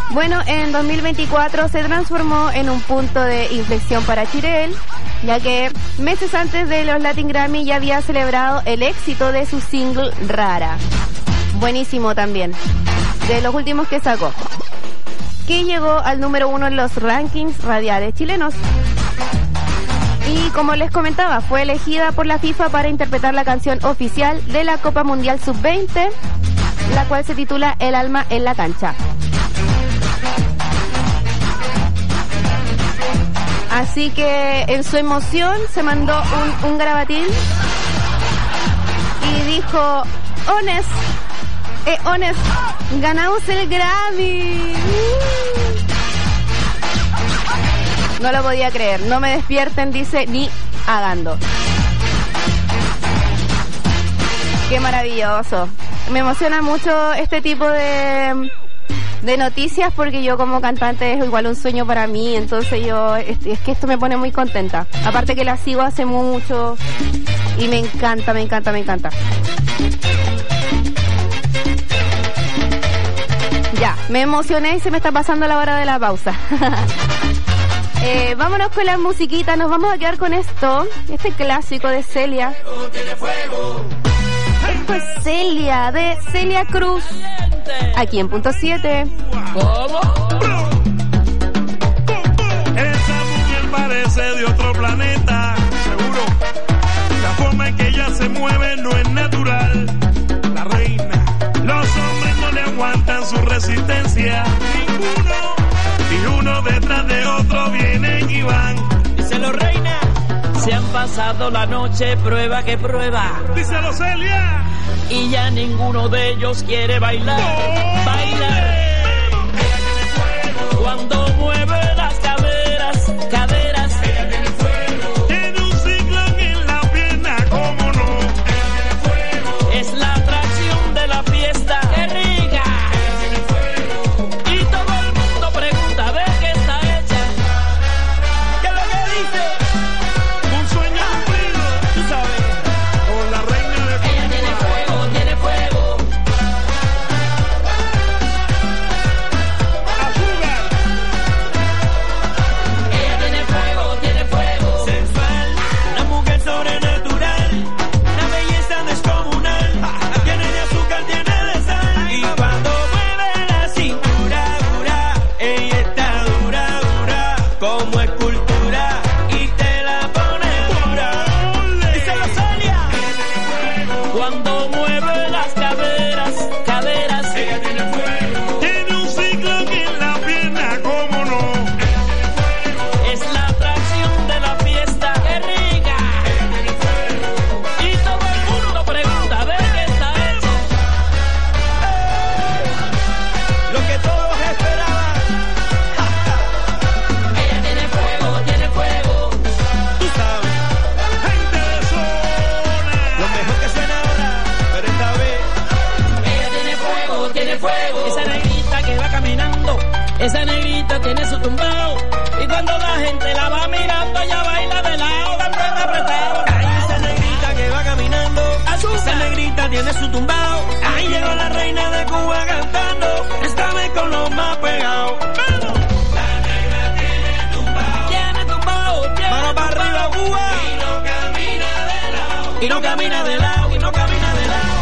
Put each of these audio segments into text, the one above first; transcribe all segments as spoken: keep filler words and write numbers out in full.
Bueno, en dos mil veinticuatro se transformó en un punto de inflexión para Chirel, ya que meses antes de los Latin Grammy ya había celebrado el éxito de su single Rara. Buenísimo también, de los últimos que sacó, que llegó al número uno en los rankings radiales chilenos. Y como les comentaba, fue elegida por la FIFA para interpretar la canción oficial de la Copa Mundial sub veinte, la cual se titula El alma en la cancha. Así que en su emoción se mandó un, un grabatín y dijo: Honest, eh, Honest, ganamos el Grammy. No lo podía creer, no me despierten, dice, ni agando. Qué maravilloso. Me emociona mucho este tipo de, de noticias, porque yo como cantante es igual un sueño para mí, entonces yo, es, es que esto me pone muy contenta. Aparte que la sigo hace mucho y me encanta, me encanta, me encanta. Ya, me emocioné y se me está pasando la hora de la pausa. Eh, vámonos con la musiquita, nos vamos a quedar con esto, este clásico de Celia. Esto es Celia, de Celia Cruz, aquí en Punto siete. ¿Cómo? Esa mujer parece de otro planeta, seguro. La forma en que ella se mueve no es natural. La reina, los hombres no le aguantan su resistencia, ninguno. Y uno detrás de otro vienen y van. Díselo, reina. Se han pasado la noche, prueba que prueba. Díselo, Celia. Y ya ninguno de ellos quiere bailar. ¡No! Bailar. Cuando mueve las caderas, caderas. Ella tiene fuego. Tiene un ciclón en la pierna, cómo no. Ella tiene fuego. Es la atracción de la fiesta. ¡Qué rica! Ella tiene fuego. Y todo el mundo pregunta de qué está hecha. ¿Qué es lo que dice? Un sueño cumplido. Tú sabes. Con la reina de Ella tiene fuego, tiene fuego. azúcar. Ella tiene fuego, tiene fuego. Sensual, una mujer sobrenatural, una belleza descomunal. Tiene de azúcar, tiene de sal. Y cuando mueve la cintura, dura, ella está dura, dura, como escultura. Y te la pone dura. Díselo, Celia. Cuando mueve las caderas, caderas. Ella tiene fuego. Tiene un ciclón en la pierna, cómo no. Es la atracción de la fiesta. ¡Qué rica! Y todo el mundo pregunta de qué está hecho. Lo que todos esperaban. Ella tiene fuego, tiene fuego. Tú sabes. Gente de zona. Lo mejor que suena ahora, pero esta vez. Ella tiene fuego, tiene fuego. Esa negrita que va caminando, esa negrita tiene su tumbao. Y cuando la gente la va mirando, ella baila de lado, dando el apretado. Ay, esa negrita que va caminando, esa negrita tiene su tumbao. Ahí llegó la reina de Cuba cantando, esta vez con los más pegados. ¡Vamos! La negra tiene tumbao. Tiene tumbao, tiene mano para arriba, Cuba. Y no camina de lado. Y no camina de lado, y no camina de lado.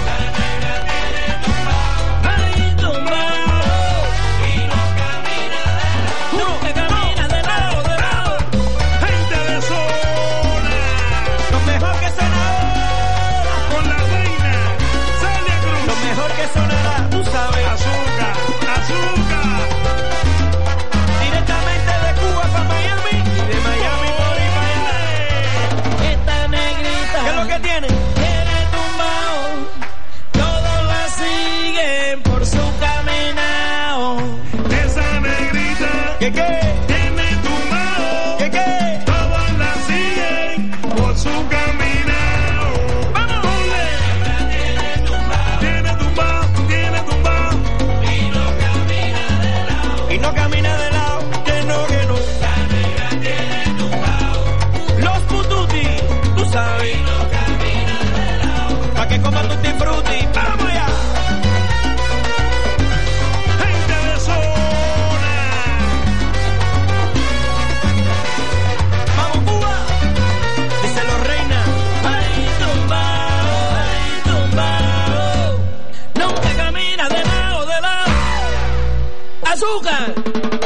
Ay, tumbao. Y no camina de lado. Nunca camina de lado, de lado. Gente de zona. Lo mejor que suena ahora. Con la reina Celia Cruz. Lo mejor que sonará, tú sabes. Azúcar, azúcar. Directamente de Cuba para Miami. Y de Miami por ahí para allá. Esta negrita. ¿Qué es lo que tiene? Tiene tumbao. Todos la siguen por su caminao. Esa negrita ¿Qué qué? tiene tumbao. ¿Qué qué? Todos la siguen por su caminao. ¡Vamos! Tiene tumbao, tiene tumbao. Y no camina de lado. Que no, que no. La negra tiene tumbao. Los pututi, tú sabes. Y no camina de lado. Pa' que coma tutti frutti. ¡Vamos allá! Gente de zona. ¡Azúcar!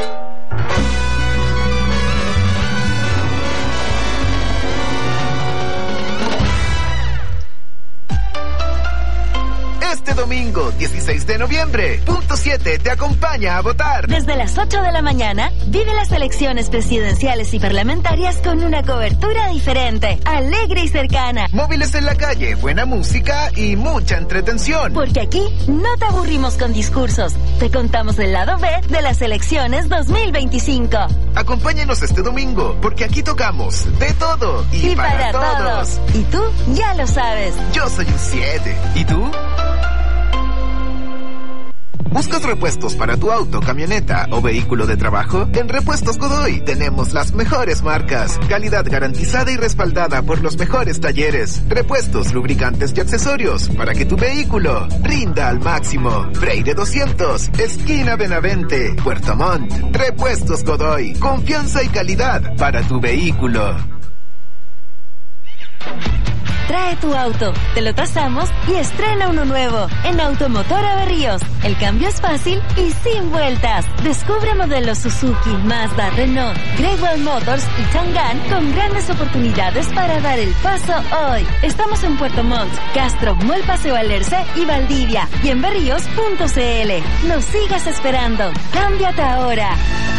Este domingo, dieciséis de noviembre, Punto siete te acompaña a votar. Desde las ocho de la mañana, vive las elecciones presidenciales y parlamentarias con una cobertura diferente, alegre y cercana. Móviles en la calle, buena música y mucha entretención. Porque aquí no te aburrimos con discursos. Te contamos el lado B de las elecciones dos mil veinticinco. Acompáñenos este domingo, porque aquí tocamos de todo y, y para, para todos. todos. Y tú ya lo sabes. Yo soy un siete. ¿Y tú? ¿Buscas repuestos para tu auto, camioneta o vehículo de trabajo? En Repuestos Godoy tenemos las mejores marcas, calidad garantizada y respaldada por los mejores talleres, repuestos, lubricantes y accesorios para que tu vehículo rinda al máximo. Freire doscientos, esquina Benavente, Puerto Montt. Repuestos Godoy, confianza y calidad para tu vehículo. Trae tu auto, te lo tasamos y estrena uno nuevo en Automotor Berríos. El cambio es fácil y sin vueltas. Descubre modelos Suzuki, Mazda, Renault, Great Wall Motors y Chang'an con grandes oportunidades para dar el paso hoy. Estamos en Puerto Montt, Castro, Mall Paseo Alerce y Valdivia y en berríos punto c l. No sigas esperando. Cámbiate ahora.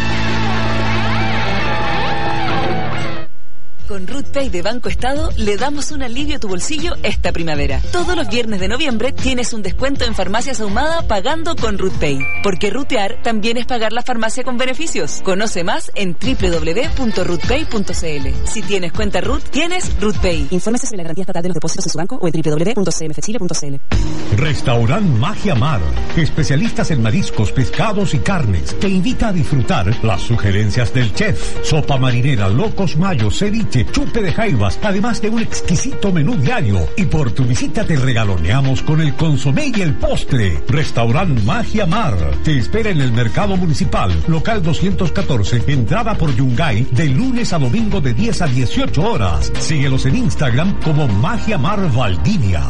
Con RootPay de Banco Estado le damos un alivio a tu bolsillo esta primavera. Todos los viernes de noviembre tienes un descuento en Farmacias Ahumada pagando con RootPay. Porque rutear también es pagar la farmacia con beneficios. Conoce más en doble u doble u doble u punto rootpay punto c l. Si tienes cuenta Root, tienes RootPay. Infórmese sobre la garantía estatal de los depósitos en su banco o en doble u doble u doble u punto c m f chile punto c l. Restaurant Magia Mar, especialistas en mariscos, pescados y carnes, te invita a disfrutar las sugerencias del chef. Sopa marinera, locos mayos, ceviche, chupe de jaivas, además de un exquisito menú diario. Y por tu visita te regaloneamos con el consomé y el postre. Restaurant Magia Mar te espera en el Mercado Municipal, local doscientos catorce, entrada por Yungay, de lunes a domingo de diez a dieciocho horas. Síguelos en Instagram como Magia Mar Valdivia.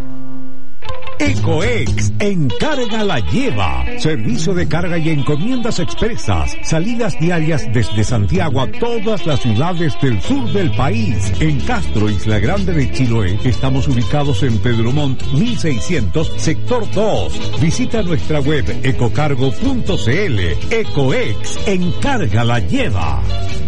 Ecoex, encarga la lleva. Servicio de carga y encomiendas expresas. Salidas diarias desde Santiago a todas las ciudades del sur del país. En Castro, Isla Grande de Chiloé, estamos ubicados en Pedro Montt mil seiscientos, sector dos. Visita nuestra web ecocargo punto c l. Ecoex, encarga la lleva.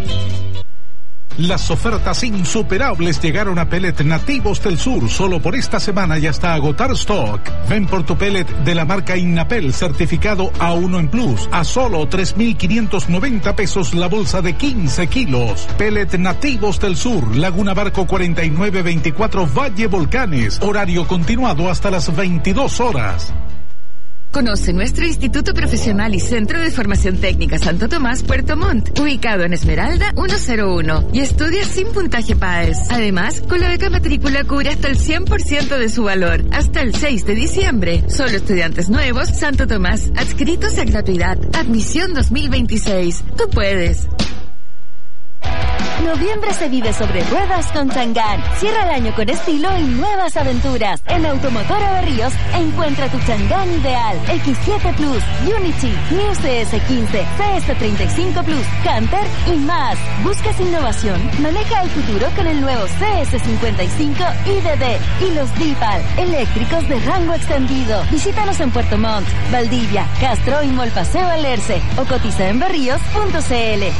Las ofertas insuperables llegaron a Pellet Nativos del Sur solo por esta semana y hasta agotar stock. Ven por tu pellet de la marca Innapel certificado A uno en Plus a solo tres mil quinientos noventa pesos la bolsa de quince kilos. Pellet Nativos del Sur, Laguna Barco cuarenta y nueve veinticuatro Valle Volcanes. Horario continuado hasta las veintidós horas. Conoce nuestro Instituto Profesional y Centro de Formación Técnica Santo Tomás, Puerto Montt, ubicado en Esmeralda ciento uno, y estudia sin puntaje P A E S. Además, con la beca matrícula cubre hasta el cien por ciento de su valor, hasta el seis de diciembre. Solo estudiantes nuevos, Santo Tomás, adscritos a gratuidad. Admisión dos mil veintiséis. Tú puedes. Noviembre se vive sobre ruedas con Chang'an. Cierra el año con estilo y nuevas aventuras. En Automotor Berríos encuentra tu Chang'an ideal. equis siete Plus, Unity, New C S quince, C S treinta y cinco Plus, Canter y más. ¿Buscas innovación? Maneja el futuro con el nuevo C S cincuenta y cinco I D D y los D-Pal, eléctricos de rango extendido. Visítanos en Puerto Montt, Valdivia, Castro y Mall Paseo Alerce o cotiza en berríos punto c l.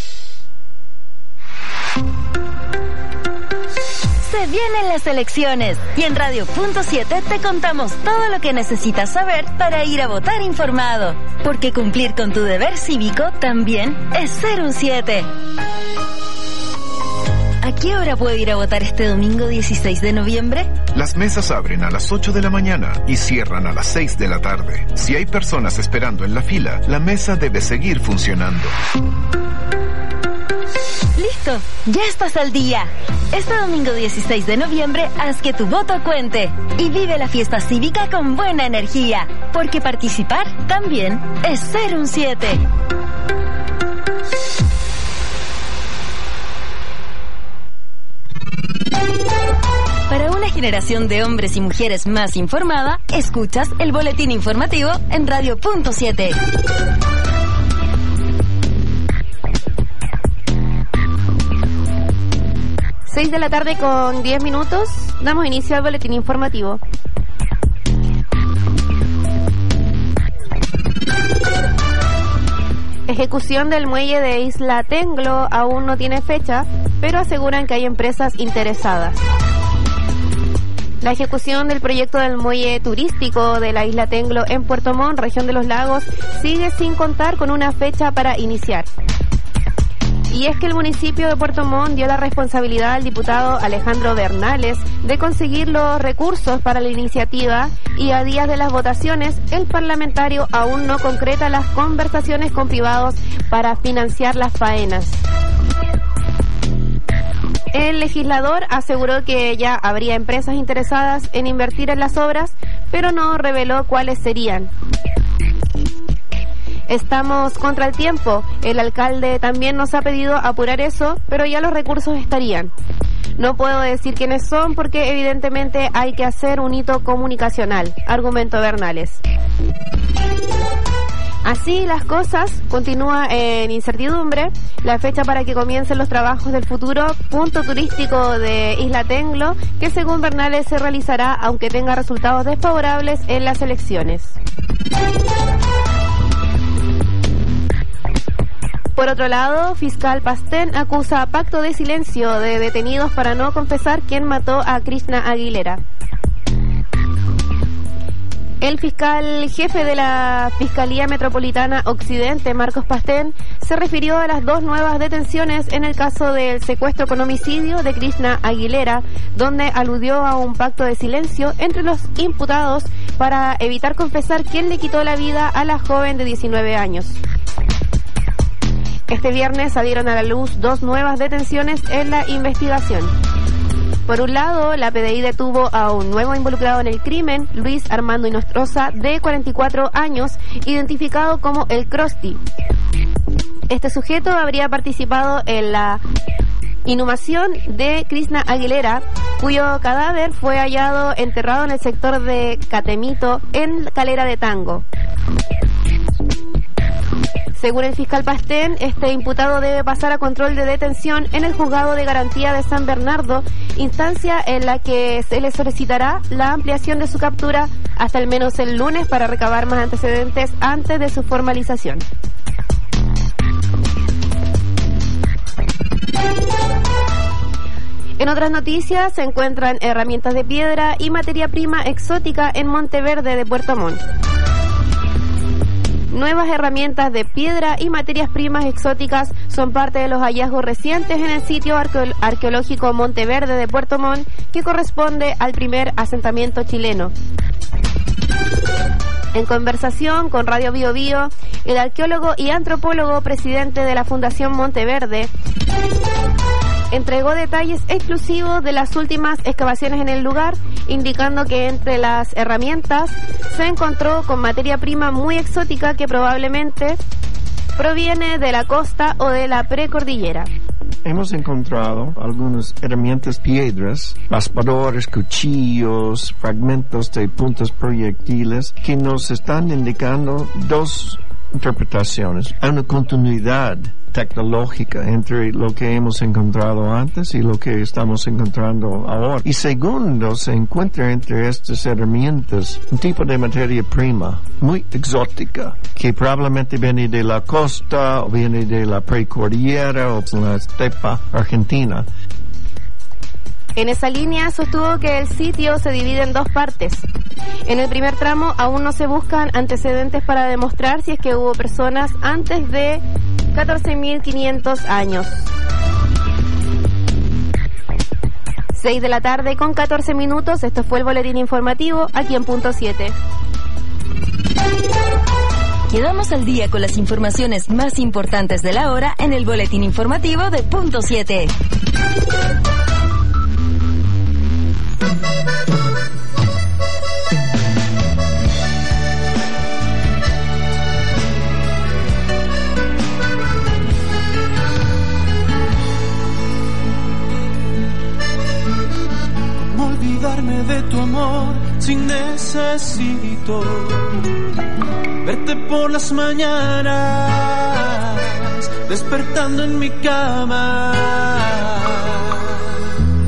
Se vienen las elecciones y en Radio Punto siete te contamos todo lo que necesitas saber para ir a votar informado. Porque cumplir con tu deber cívico también es ser un siete. ¿A qué hora puedo ir a votar este domingo dieciséis de noviembre? Las mesas abren a las ocho de la mañana y cierran a las seis de la tarde. Si hay personas esperando en la fila, la mesa debe seguir funcionando. ¡Listo! ¡Ya estás al día! Este domingo dieciséis de noviembre, haz que tu voto cuente y vive la fiesta cívica con buena energía, porque participar también es ser un siete. Para una generación de hombres y mujeres más informada, escuchas el boletín informativo en Radio Punto siete. seis de la tarde con diez minutos, damos inicio al boletín informativo. Ejecución del muelle de Isla Tenglo aún no tiene fecha, pero aseguran que hay empresas interesadas. La ejecución del proyecto del muelle turístico de la Isla Tenglo en Puerto Montt, región de los lagos, sigue sin contar con una fecha para iniciar. Y es que el municipio de Puerto Montt dio la responsabilidad al diputado Alejandro Bernales de conseguir los recursos para la iniciativa, y a días de las votaciones el parlamentario aún no concreta las conversaciones con privados para financiar las faenas. El legislador aseguró que ya habría empresas interesadas en invertir en las obras, pero no reveló cuáles serían. Estamos contra el tiempo. El alcalde también nos ha pedido apurar eso, pero ya los recursos estarían. No puedo decir quiénes son porque evidentemente hay que hacer un hito comunicacional, argumentó Bernales. Así las cosas, continúa en incertidumbre la fecha para que comiencen los trabajos del futuro punto turístico de Isla Tenglo, que según Bernales se realizará aunque tenga resultados desfavorables en las elecciones. Por otro lado, fiscal Pastén acusa pacto de silencio de detenidos para no confesar quién mató a Krishna Aguilera. El fiscal jefe de la Fiscalía Metropolitana Occidente, Marcos Pastén, se refirió a las dos nuevas detenciones en el caso del secuestro con homicidio de Krishna Aguilera, donde aludió a un pacto de silencio entre los imputados para evitar confesar quién le quitó la vida a la joven de diecinueve años. Este viernes salieron a la luz dos nuevas detenciones en la investigación. Por un lado, la P D I detuvo a un nuevo involucrado en el crimen, Luis Armando Inostroza, de cuarenta y cuatro años, identificado como el Krusty. Este sujeto habría participado en la inhumación de Krishna Aguilera, cuyo cadáver fue hallado enterrado en el sector de Catemito, en Calera de Tango. Según el fiscal Pastén, este imputado debe pasar a control de detención en el Juzgado de Garantía de San Bernardo, instancia en la que se le solicitará la ampliación de su captura hasta al menos el lunes para recabar más antecedentes antes de su formalización. En otras noticias, se encuentran herramientas de piedra y materia prima exótica en Monteverde de Puerto Montt. Nuevas herramientas de piedra y materias primas exóticas son parte de los hallazgos recientes en el sitio arqueo- arqueológico Monteverde de Puerto Montt, que corresponde al primer asentamiento chileno. En conversación con Radio Bio Bio, el arqueólogo y antropólogo presidente de la Fundación Monteverde entregó detalles exclusivos de las últimas excavaciones en el lugar, indicando que entre las herramientas se encontró con materia prima muy exótica que probablemente proviene de la costa o de la precordillera. Hemos encontrado algunas herramientas, piedras, raspadores, cuchillos, fragmentos de puntas proyectiles que nos están indicando dos interpretaciones. Hay una continuidad tecnológica entre lo que hemos encontrado antes y lo que estamos encontrando ahora. Y segundo, se encuentra entre estas herramientas un tipo de materia prima muy exótica que probablemente viene de la costa o viene de la precordillera o de la estepa argentina. En esa línea sostuvo que el sitio se divide en dos partes. En el primer tramo aún no se buscan antecedentes para demostrar si es que hubo personas antes de catorce mil quinientos años. seis de la tarde con catorce minutos, esto fue el boletín informativo aquí en Punto siete. Quedamos al día con las informaciones más importantes de la hora en el boletín informativo de Punto siete. Olvidarme de tu amor si necesito verte por las mañanas despertando en mi cama.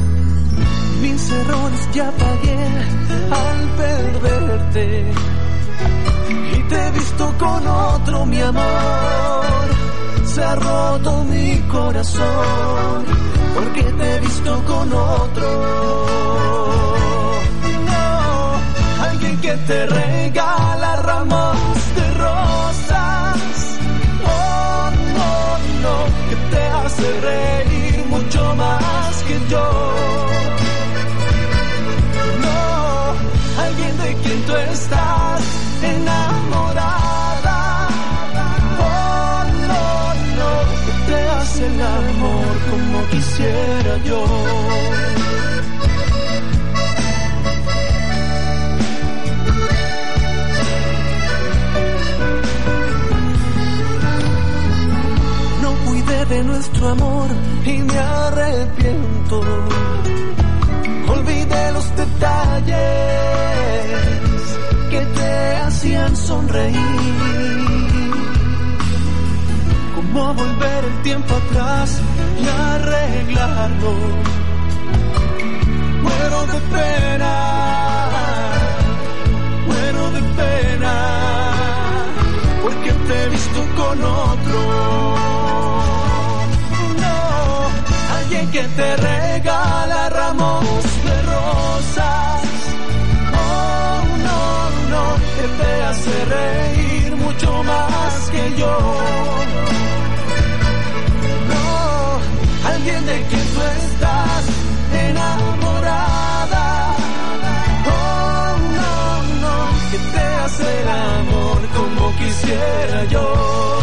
ya pagué al perderte y te he visto con otro, mi amor. Se ha roto mi corazón porque te he visto con otro. No, alguien que te regala ramos de rosas. Oh, no, no, que te hace reír mucho más que yo. No, alguien de quien tú estás enamorada. Oh, no, no, que te hace el amor como quisiera yo. De nuestro amor y me arrepiento. Olvidé los detalles que te hacían sonreír. ¿Cómo volver el tiempo atrás y arreglarlo? Muero de pena, muero de pena, porque te he visto con otro. Que te regala ramos de rosas. Oh, no, no, que te hace reír mucho más que yo. No, alguien de quien tú estás enamorada. Oh, no, no, que te hace el amor como quisiera yo.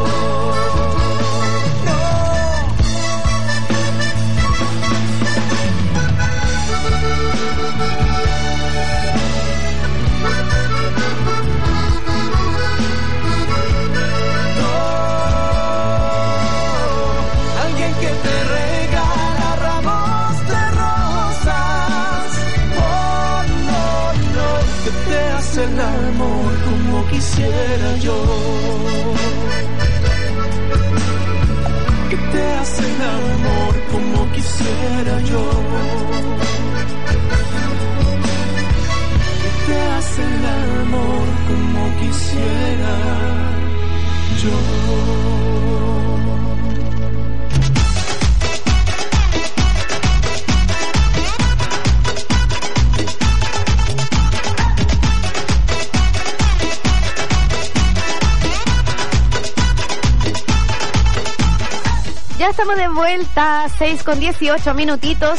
El amor como quisiera yo, que te hace el amor como quisiera yo, que te hace el amor como quisiera yo. Ya estamos de vuelta, seis con dieciocho minutitos.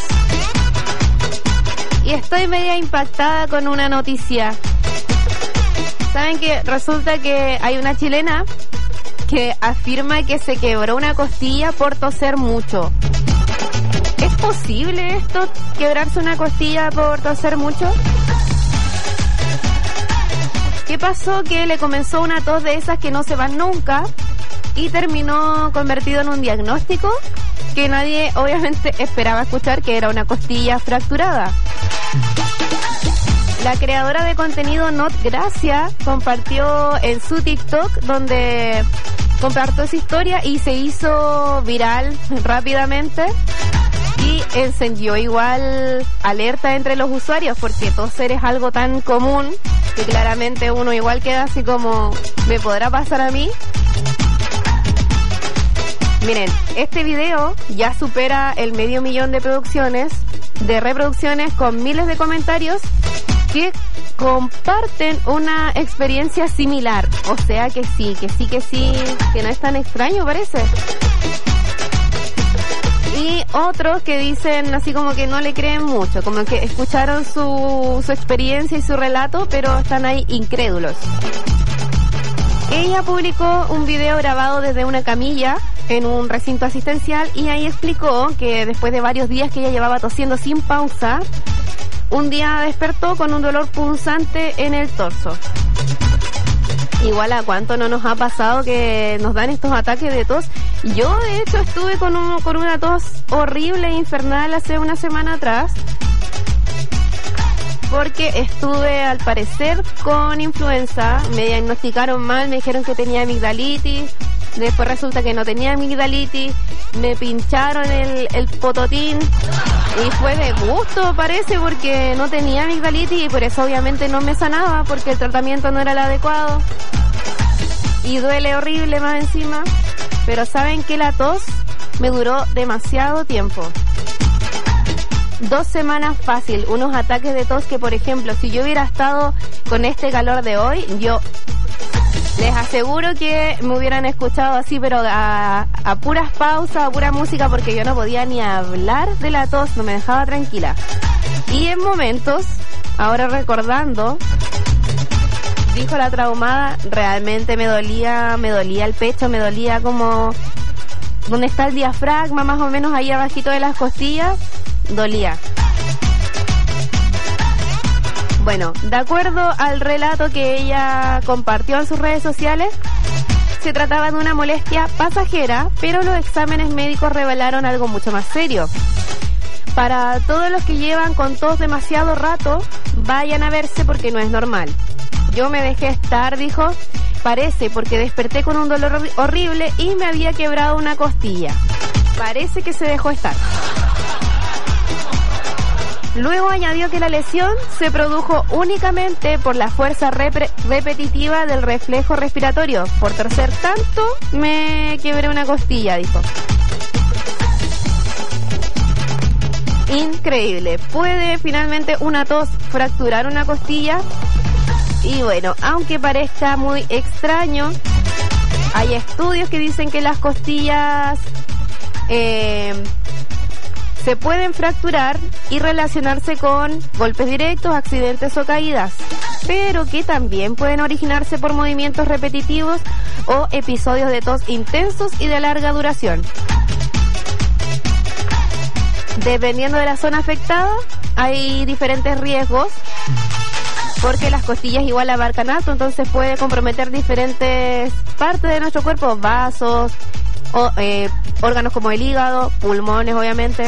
Y estoy media impactada con una noticia. ¿Saben que resulta que hay una chilena que afirma que se quebró una costilla por toser mucho? ¿Es posible esto, quebrarse una costilla por toser mucho? ¿Qué pasó? Que le comenzó una tos de esas que no se van nunca y terminó convertido en un diagnóstico que nadie obviamente esperaba escuchar, que era una costilla fracturada. La creadora de contenido Not Gracia compartió en su TikTok, donde compartió esa historia y se hizo viral rápidamente y encendió igual alerta entre los usuarios, porque toser es algo tan común que claramente uno igual queda así como, ¿me podrá pasar a mí? Miren, este video ya supera el medio millón de producciones, de reproducciones, con miles de comentarios que comparten una experiencia similar. O sea que sí, que sí, que sí, que no es tan extraño, parece. Y otros que dicen así como que no le creen mucho, como que escucharon su, su experiencia y su relato, pero están ahí incrédulos. Ella publicó un video grabado desde una camilla en un recinto asistencial y ahí explicó que después de varios días que ella llevaba tosiendo sin pausa, un día despertó con un dolor punzante en el torso. Igual a cuánto no nos ha pasado que nos dan estos ataques de tos. Yo de hecho estuve con, un, con una tos horrible e infernal hace una semana atrás, porque estuve al parecer con influenza. Me diagnosticaron mal, me dijeron que tenía amigdalitis, Después resulta que no tenía amigdalitis, me pincharon el, el pototín y fue de gusto, parece, porque no tenía amigdalitis y por eso obviamente no me sanaba, porque el tratamiento no era el adecuado. Y duele horrible más encima. Pero saben que la tos me duró demasiado tiempo. Dos semanas fácil, unos ataques de tos que, por ejemplo, si yo hubiera estado con este calor de hoy, yo les aseguro que me hubieran escuchado así, pero a, a puras pausas, a pura música, porque yo no podía ni hablar de la tos, no me dejaba tranquila. Y en momentos, ahora recordando, dijo la traumada, realmente me dolía, me dolía el pecho, me dolía como donde está el diafragma, más o menos ahí abajito de las costillas, dolía. Bueno, de acuerdo al relato que ella compartió en sus redes sociales, se trataba de una molestia pasajera, pero los exámenes médicos revelaron algo mucho más serio. Para todos los que llevan con tos demasiado rato, vayan a verse porque no es normal. Yo me dejé estar, dijo, parece, porque desperté con un dolor horrible y me había quebrado una costilla. Parece que se dejó estar. Luego añadió que la lesión se produjo únicamente por la fuerza repre- repetitiva del reflejo respiratorio. Por torcer tanto, me quebré una costilla, dijo. Increíble. ¿Puede finalmente una tos fracturar una costilla? Y bueno, aunque parezca muy extraño, hay estudios que dicen que las costillas eh, se pueden fracturar y relacionarse con golpes directos, accidentes o caídas, pero que también pueden originarse por movimientos repetitivos o episodios de tos intensos y de larga duración. Dependiendo de la zona afectada, hay diferentes riesgos, porque las costillas igual abarcan alto, entonces puede comprometer diferentes partes de nuestro cuerpo, vasos, o, eh, órganos como el hígado, pulmones obviamente,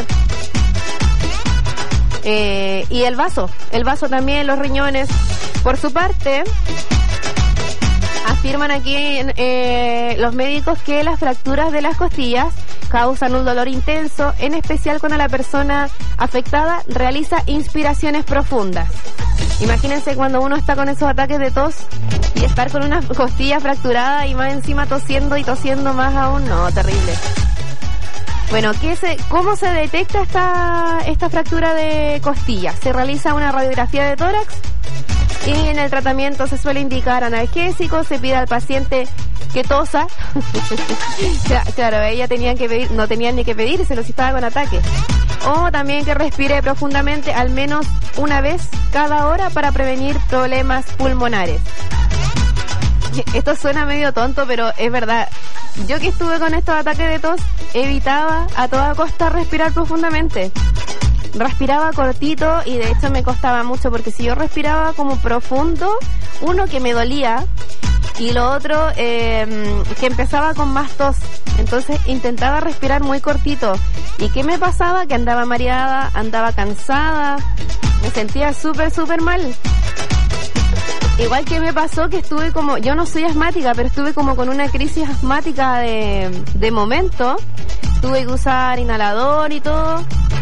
eh, y el vaso, el vaso también, los riñones. Por su parte, afirman aquí eh, los médicos que las fracturas de las costillas causan un dolor intenso, en especial cuando la persona afectada realiza inspiraciones profundas. Imagínense cuando uno está con esos ataques de tos y estar con una costilla fracturada y más encima tosiendo y tosiendo más aún, no, terrible. Bueno, ¿qué se, ¿cómo se detecta esta, esta fractura de costilla? Se realiza una radiografía de tórax y en el tratamiento se suele indicar analgésicos, se pide al paciente que tosa. Claro, ella tenía que pedir, no tenían ni que pedírselo si estaba con ataque. O también que respire profundamente al menos una vez cada hora para prevenir problemas pulmonares. Esto suena medio tonto, pero es verdad. Yo que estuve con estos ataques de tos, evitaba a toda costa respirar profundamente. Respiraba cortito y de hecho me costaba mucho, porque si yo respiraba como profundo, uno, que me dolía, y lo otro, eh, que empezaba con más tos. Entonces intentaba respirar muy cortito. ¿Y qué me pasaba? Que andaba mareada, andaba cansada, me sentía súper, súper mal. Igual que me pasó que estuve como, yo no soy asmática, pero estuve como con una crisis asmática de, de momento. Tuve que usar inhalador y todo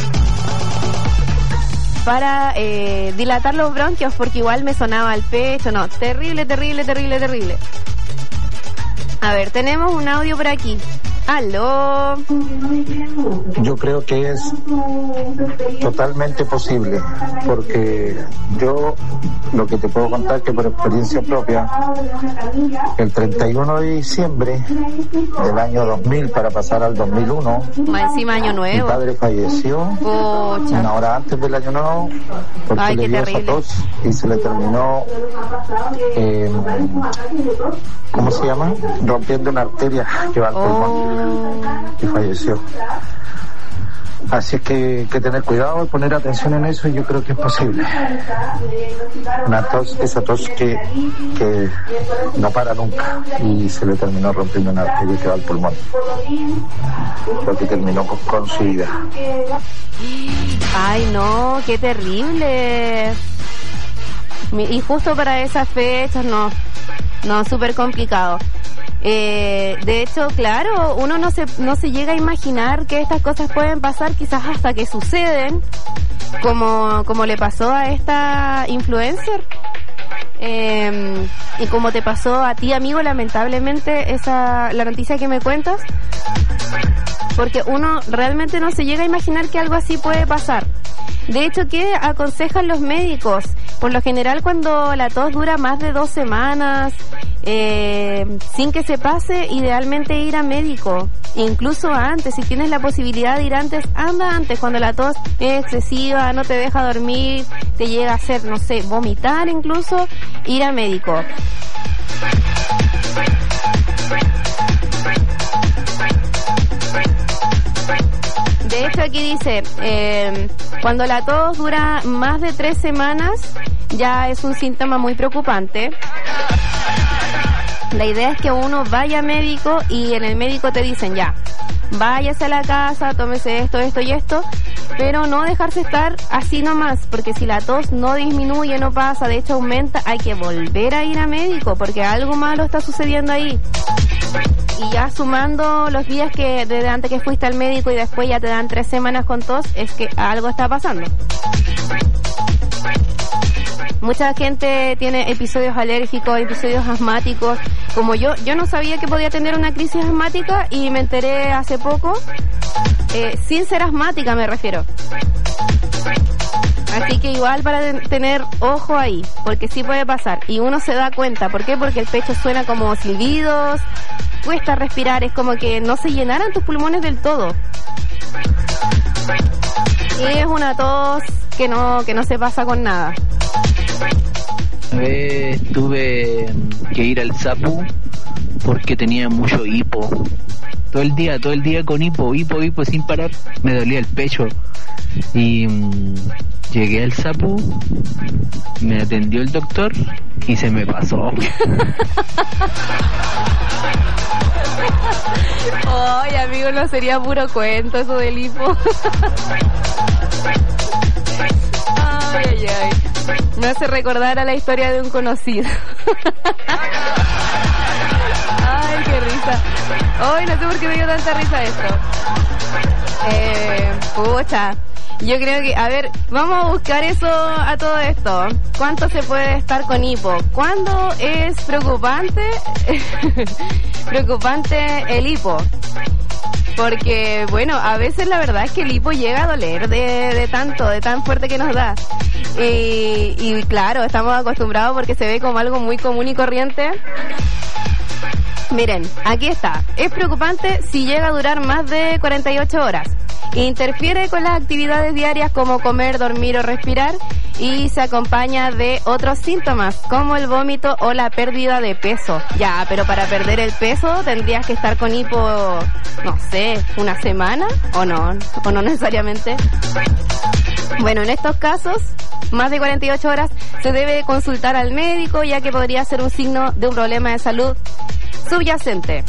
para eh, dilatar los bronquios, porque igual me sonaba el pecho. No, terrible, terrible, terrible, terrible. A ver, tenemos un audio por aquí. Aló. Yo creo que es totalmente posible, porque yo lo que te puedo contar que por experiencia propia, el treinta y uno de diciembre del año dos mil para pasar al dos mil uno, más encima año nuevo, mi padre falleció. Pocha. Una hora antes del año nuevo, porque Ay, le dio esa tos y se le terminó eh, ¿cómo se llama? Rompiendo una arteria que va al pulmón. Oh. Y falleció. Así que que tener cuidado y poner atención en eso, y yo creo que es posible. Una tos, esa tos que, que no para nunca, y se le terminó rompiendo una arteria que va al pulmón, lo que terminó con, con su vida. Ay, no, qué terrible. Y justo para esas fechas, no, no, súper complicado. Eh, de hecho, claro, uno no se, no se llega a imaginar que estas cosas pueden pasar quizás hasta que suceden, como, como le pasó a esta influencer. Eh, y como te pasó a ti, amigo, lamentablemente, esa la noticia que me cuentas, porque uno realmente no se llega a imaginar que algo así puede pasar. De hecho, ¿qué aconsejan los médicos? Por lo general, cuando la tos dura más de dos semanas, eh, sin que se pase, idealmente ir a médico. Incluso antes, si tienes la posibilidad de ir antes, anda antes. Cuando la tos es excesiva, no te deja dormir, te llega a hacer, no sé, vomitar incluso, ir a médico. De hecho, aquí dice, eh, cuando la tos dura más de tres semanas, ya es un síntoma muy preocupante. La idea es que uno vaya a médico y en el médico te dicen, ya, váyase a la casa, tómese esto, esto y esto, pero no dejarse estar así nomás, porque si la tos no disminuye, no pasa, de hecho aumenta, hay que volver a ir a médico, porque algo malo está sucediendo ahí. Y ya sumando los días que desde antes que fuiste al médico y después ya te dan tres semanas con tos, es que algo está pasando. Mucha gente tiene episodios alérgicos, episodios asmáticos, como yo. Yo no sabía que podía tener una crisis asmática y me enteré hace poco, eh, sin ser asmática me refiero. Así que igual para tener ojo ahí, porque sí puede pasar. Y uno se da cuenta, ¿por qué? Porque el pecho suena como silbidos, cuesta respirar, es como que no se llenaran tus pulmones del todo. Y es una tos que no, que no se pasa con nada. Una vez tuve que ir al Sapu porque tenía mucho hipo. Todo el día, todo el día con hipo, hipo, hipo sin parar. Me dolía el pecho. Y mmm, llegué al Sapu, me atendió el doctor y se me pasó. Ay, amigo, no sería puro cuento eso del hipo. Ay, ay, ay. Me hace recordar a la historia de un conocido. Ay, qué risa. Ay, no sé por qué me dio tanta risa esto. Eh, pucha. Yo creo que, a ver, vamos a buscar eso a todo esto. ¿Cuánto se puede estar con hipo? ¿Cuándo es preocupante? preocupante el hipo. Porque, bueno, a veces la verdad es que el hipo llega a doler de, de tanto, de tan fuerte que nos da. Y, y claro, estamos acostumbrados porque se ve como algo muy común y corriente. Miren, aquí está. Es preocupante si llega a durar más de cuarenta y ocho horas. Interfiere con las actividades diarias como comer, dormir o respirar y se acompaña de otros síntomas como el vómito o la pérdida de peso. Ya, pero para perder el peso tendrías que estar con hipo, no sé, una semana o no, o no necesariamente. Bueno, en estos casos, más de cuarenta y ocho horas, se debe consultar al médico ya que podría ser un signo de un problema de salud subyacente.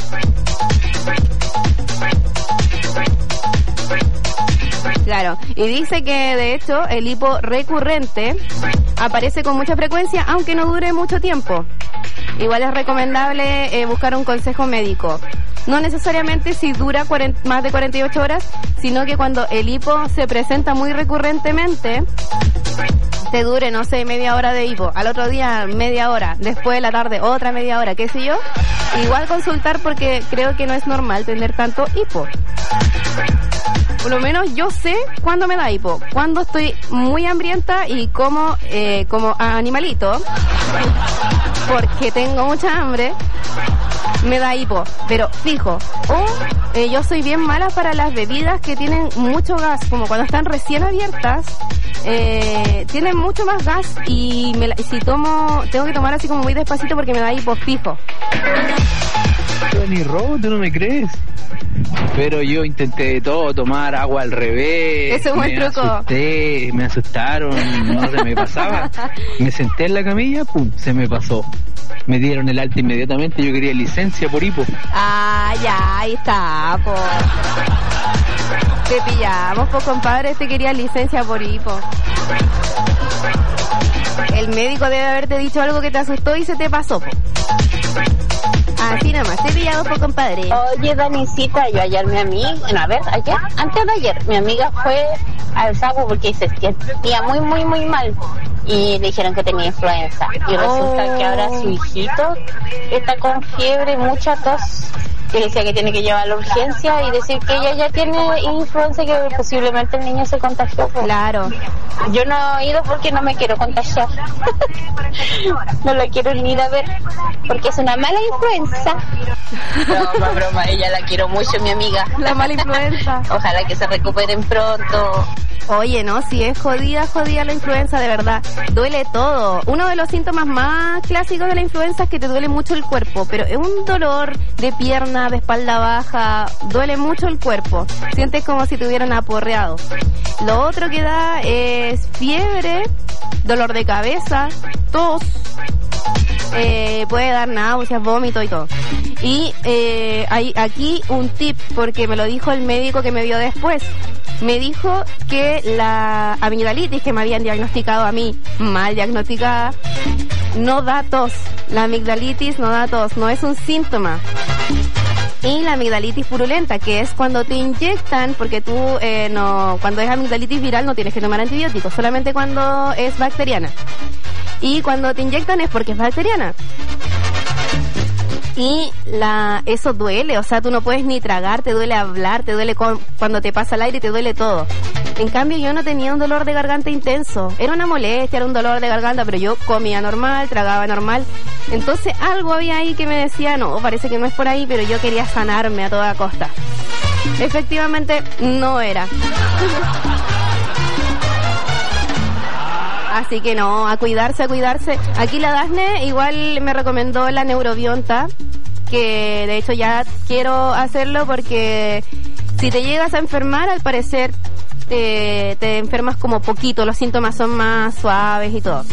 Claro, y dice que de hecho el hipo recurrente aparece con mucha frecuencia aunque no dure mucho tiempo. Igual es recomendable eh, buscar un consejo médico. No necesariamente si dura cuarenta, más de cuarenta y ocho horas, sino que cuando el hipo se presenta muy recurrentemente, te dure, no sé, media hora de hipo, al otro día media hora, después de la tarde otra media hora, qué sé yo, igual consultar porque creo que no es normal tener tanto hipo. Por lo menos yo sé cuándo me da hipo, cuando estoy muy hambrienta y como, eh, como animalito, porque tengo mucha hambre, me da hipo, pero fijo. O eh, yo soy bien mala para las bebidas que tienen mucho gas, como cuando están recién abiertas, eh, tienen mucho más gas y, me la, y si tomo, tengo que tomar así como muy despacito porque me da hipo fijo. Ni robo, tú no me crees. Pero yo intenté de todo, tomar agua al revés. Ese es un buen truco. Asusté, me asustaron, no se me pasaba. Me senté en la camilla, pum, se me pasó. Me dieron el alta inmediatamente, yo quería licencia por hipo. Ah, ya, ahí está, po. Te pillamos, po, compadre, te quería licencia por hipo. El médico debe haberte dicho algo que te asustó y se te pasó, po. Así nomás, te he pillado poco, compadre. Oye, Danicita, yo ayer mi amiga, no, a ver, ayer, antes de ayer, mi amiga fue al sapo porque se sentía muy, muy, muy mal. Y le dijeron que tenía influenza. Y resulta oh. que ahora su hijito está con fiebre, mucha tos. Que decía que tiene que llevar a la urgencia y decir que ella ya tiene influenza y que posiblemente el niño se contagió. Claro. Yo no he ido porque no me quiero contagiar. No la quiero ni ir a ver porque es una mala influenza. No, no, broma, ella la quiero mucho, mi amiga. La mala influenza. Ojalá que se recuperen pronto. Oye, no, si es jodida, jodida la influenza, de verdad. Duele todo. Uno de los síntomas más clásicos de la influenza es que te duele mucho el cuerpo, pero es un dolor de pierna, de espalda baja, duele mucho el cuerpo. Sientes como si te hubieran aporreado. Lo otro que da es fiebre, dolor de cabeza, tos, eh, puede dar náuseas, vómito y todo. Y eh, hay aquí un tip, porque me lo dijo el médico que me vio después. Me dijo que la amigdalitis que me habían diagnosticado a mí, mal diagnosticada, no da tos. La amigdalitis no da tos, no es un síntoma. Y la amigdalitis purulenta, que es cuando te inyectan, porque tú eh, no, cuando es amigdalitis viral no tienes que tomar antibióticos, solamente cuando es bacteriana. Y cuando te inyectan es porque es bacteriana. Y la eso duele, o sea, tú no puedes ni tragar, te duele hablar, te duele con, cuando te pasa el aire, te duele todo. En cambio, yo no tenía un dolor de garganta intenso. Era una molestia, era un dolor de garganta, pero yo comía normal, tragaba normal. Entonces, algo había ahí que me decía, no, parece que no es por ahí, pero yo quería sanarme a toda costa. Efectivamente, no era. Así que no, a cuidarse, a cuidarse. Aquí la Dasne igual me recomendó la Neurobionta, que de hecho ya quiero hacerlo porque si te llegas a enfermar, al parecer te, te enfermas como poquito, los síntomas son más suaves y todo.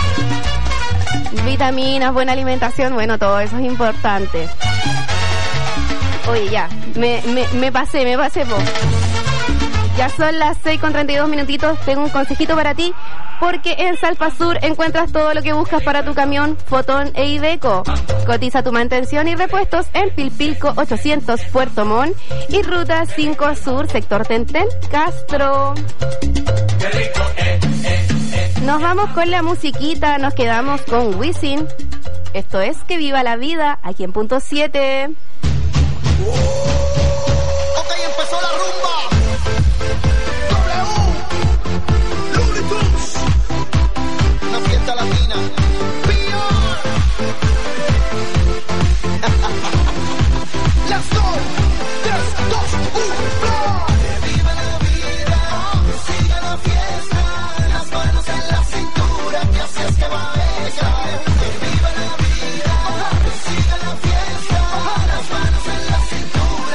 Vitaminas, buena alimentación, bueno, todo eso es importante. Oye, ya, me, me, me pasé, me pasé poco. Ya son las seis con treinta y dos minutitos, tengo un consejito para ti, porque en Salfasur encuentras todo lo que buscas para tu camión, Fotón e Iveco. Cotiza tu mantención y repuestos en Pilpilco ochocientos Puerto Montt y Ruta cinco Sur, sector Tentén, Castro. Nos vamos con la musiquita, nos quedamos con Wisin. Esto es Que Viva la Vida, aquí en Punto siete. Ok, empezó la rumba. Fiesta latina. Let's go. tres, dos, uno. Que viva la vida, que siga la fiesta. Las manos en la cintura, que así es que va ella. Que viva la vida, que siga la fiesta. Las manos en la cintura.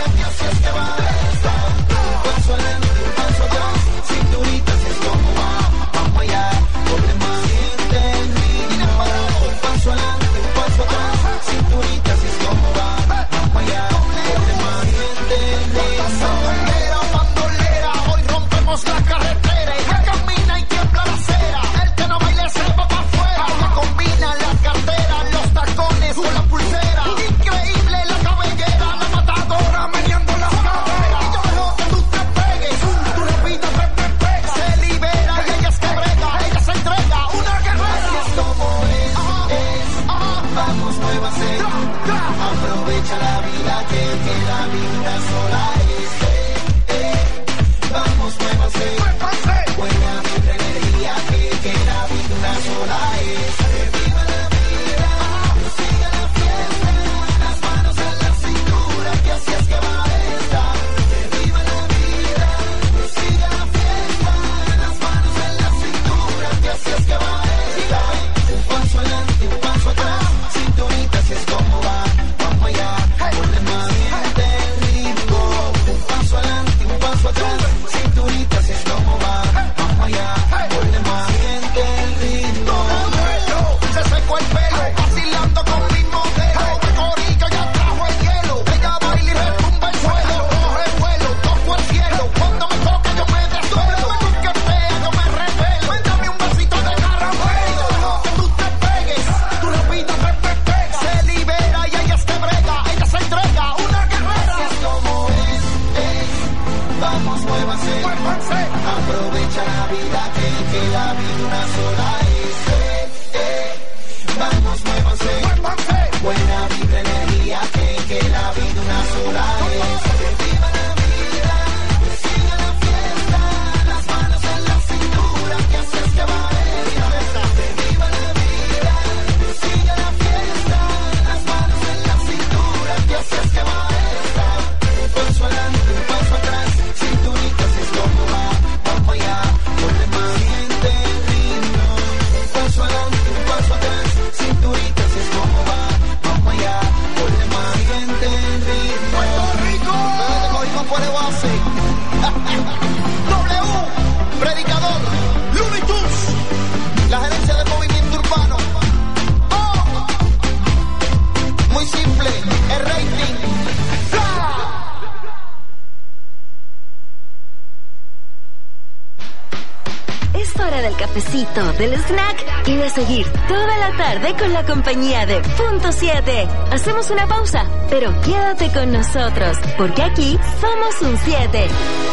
del cafecito, del snack y de seguir toda la tarde con la compañía de Punto siete. Hacemos una pausa, pero quédate con nosotros, porque aquí somos un siete.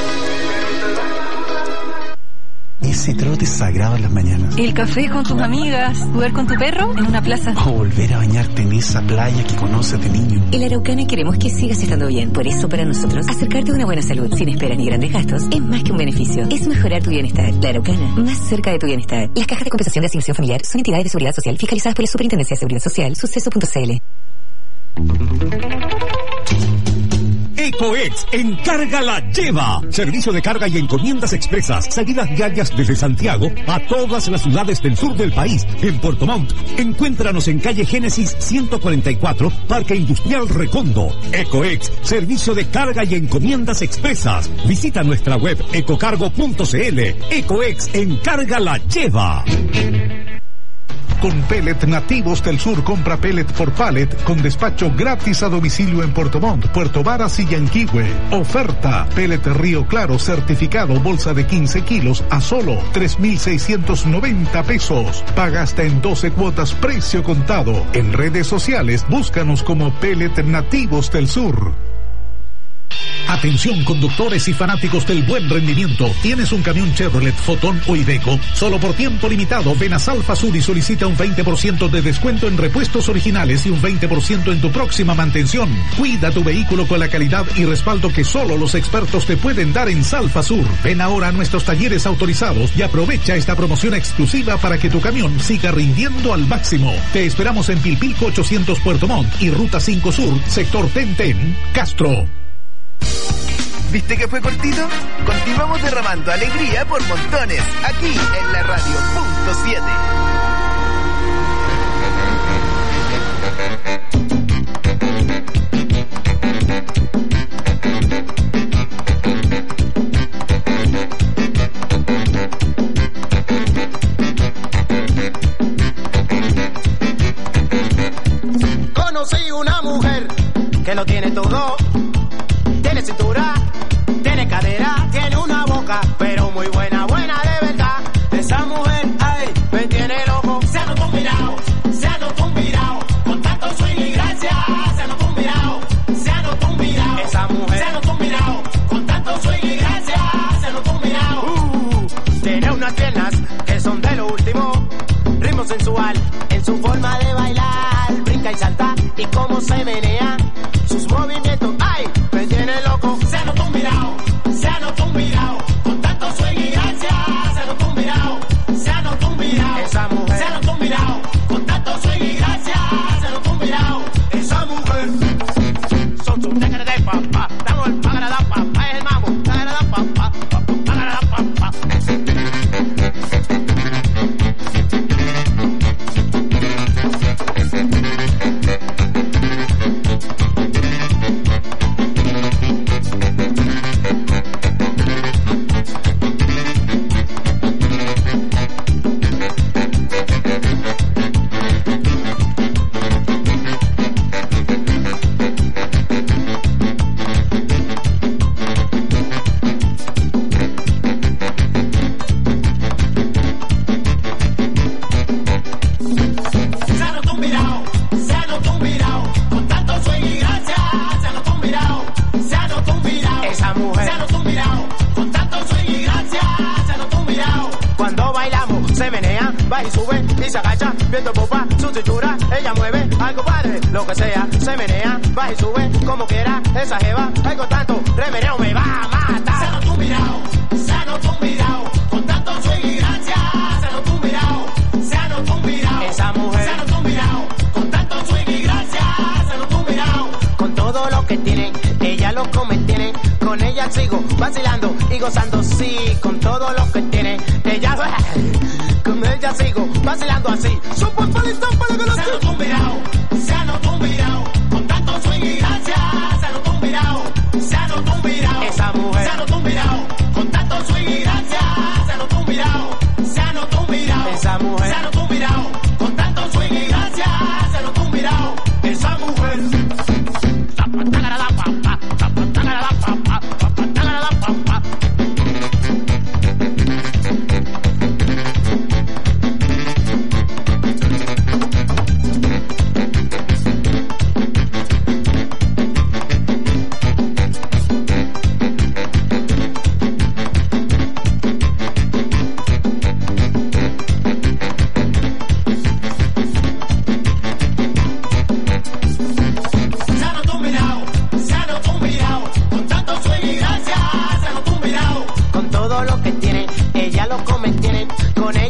Ese trote sagrado en las mañanas. El café con tus amigas, jugar con tu perro en una plaza. O volver a bañarte en esa playa que conoces de niño. En La Araucana queremos que sigas estando bien. Por eso, para nosotros, acercarte a una buena salud sin esperas ni grandes gastos es más que un beneficio. Es mejorar tu bienestar. La Araucana, más cerca de tu bienestar. Las cajas de compensación de asignación familiar son entidades de seguridad social fiscalizadas por la Superintendencia de Seguridad Social, suceso punto c l. Ecoex, encarga la lleva. Servicio de carga y encomiendas expresas, salidas diarias desde Santiago a todas las ciudades del sur del país. En Puerto Montt, encuéntranos en calle Génesis ciento cuarenta y cuatro, Parque Industrial Recondo. Ecoex, servicio de carga y encomiendas expresas. Visita nuestra web ecocargo punto c l. Ecoex, encarga la lleva. Con Pellet Nativos del Sur, compra pellet por pallet con despacho gratis a domicilio en Puerto Montt, Puerto Varas y Yanquihue. Oferta: pellet Río Claro certificado bolsa de quince kilos a solo tres mil seiscientos noventa pesos. Paga hasta en doce cuotas, precio contado. En redes sociales, búscanos como Pellet Nativos del Sur. Atención conductores y fanáticos del buen rendimiento. ¿Tienes un camión Chevrolet, Fotón o Iveco? Solo por tiempo limitado, ven a Salfa Sur y solicita un veinte por ciento de descuento en repuestos originales y un veinte por ciento en tu próxima mantención. Cuida tu vehículo con la calidad y respaldo que solo los expertos te pueden dar en Salfa Sur. Ven ahora a nuestros talleres autorizados y aprovecha esta promoción exclusiva para que tu camión siga rindiendo al máximo. Te esperamos en Pilpilco ochocientos Puerto Montt y Ruta cinco Sur, sector Tenten, Castro. ¿Viste que fue cortito? Continuamos derramando alegría por montones, aquí en la radio punto siete. Conocí una mujer que lo tiene todo. Tiene cintura, tiene cadera, tiene una boca, pero muy buena, buena de verdad. Esa mujer, ay, me tiene loco. Se ha notado un mirado, se ha notado un mirado, con tanto swing y gracia. Se ha notado un mirado, se ha notado un mirado. Esa mujer, se ha notado un mirado, con tanto swing y gracia. Se ha notado un mirado. Uh, tiene unas piernas que son de lo último, ritmo sensual en su forma de bailar. Brinca y salta y cómo se menea, sus movimientos, ay, me tiene loco. Se notó un mirado, se notó un mirado, con tanto swing y gracia. Se notó un mirado, se notó un mirado. Esa mujer, se notó un mirado, con tanto swing y gracia. Se notó un mirado. Esa mujer, son sus negras de papá. Damos el pagar da papá, es el mamo, pagar da papá, pagar da papá. Y sube y se agacha, viendo popa, su cintura, ella mueve algo padre, lo que sea, se menea, va y sube, como quiera, esa jeva, algo tanto, remeneo me va a matar. Se notó un mirado, se notó un mirado, con tanto swing y gracia. Se notó un mirado, se notó un mirado, esa mujer, se notó un mirado, con tanto swing y gracia. Se notó un mirado, con todo lo que tiene, ella lo come, tiene, con ella sigo vacilando y gozando, sí, con todo lo que tiene, ella con ella sigo vacilando así. Super palistón para que lo se notó un mirado, se notó un mirado, con tanto swing y gracia. Se notó un mirado, se notó un mirado, esa mujer, se notó un mirado, con tanto swing y gracia. Se notó un mirado, se notó un mirado, esa mujer, se notó un mirado, con tanto swing y gracia. Se notó un mirado, esa mujer.